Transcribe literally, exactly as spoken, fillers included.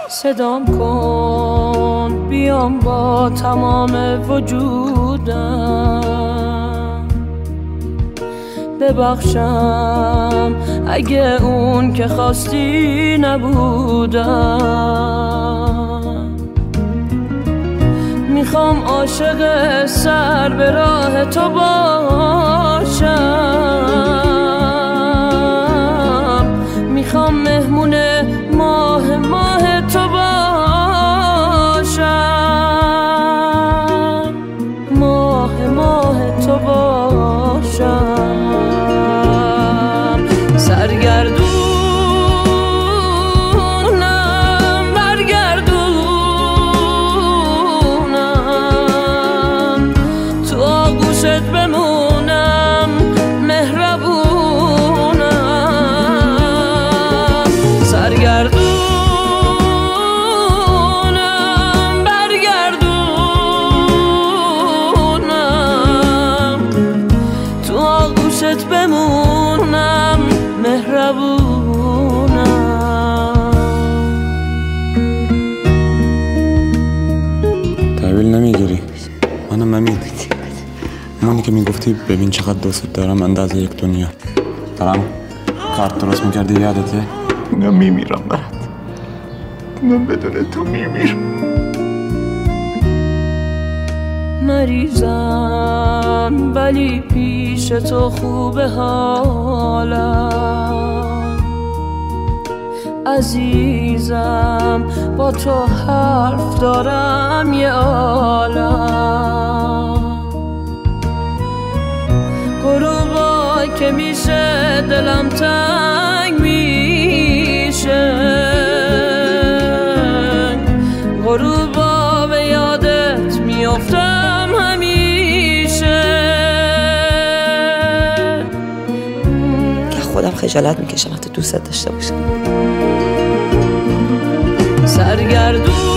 صدام کن بیام با تمام وجودم، ببخشم اگه اون که خواستی نبودم. میخوام عاشق سر به راه تو باشم، میخوام مهمون ماه ماه تو باشم، ماه ماه تو باشم. سرگردونم برگردونم، تو آغوشت بمونم مهربونم. سرگردونم بمونم مهربونم. تحویل نمیگیری؟ منم امید، همونی که میگفتی ببین چقدر دوست دارم اندازه یک دنیا. دارم کارت درست میکردی یادته؟ من میمیرم برات، من بدون تو میمیرم. مریضم ولی پیش تو خوبه حالم، عزیزم با تو حرف دارم یه عالم. غروبا که میشه دلم تنگ میشه، غروبا به یادت میافتم که خودم خجالت میکشم حتی دوست داشته باشم. سرگردون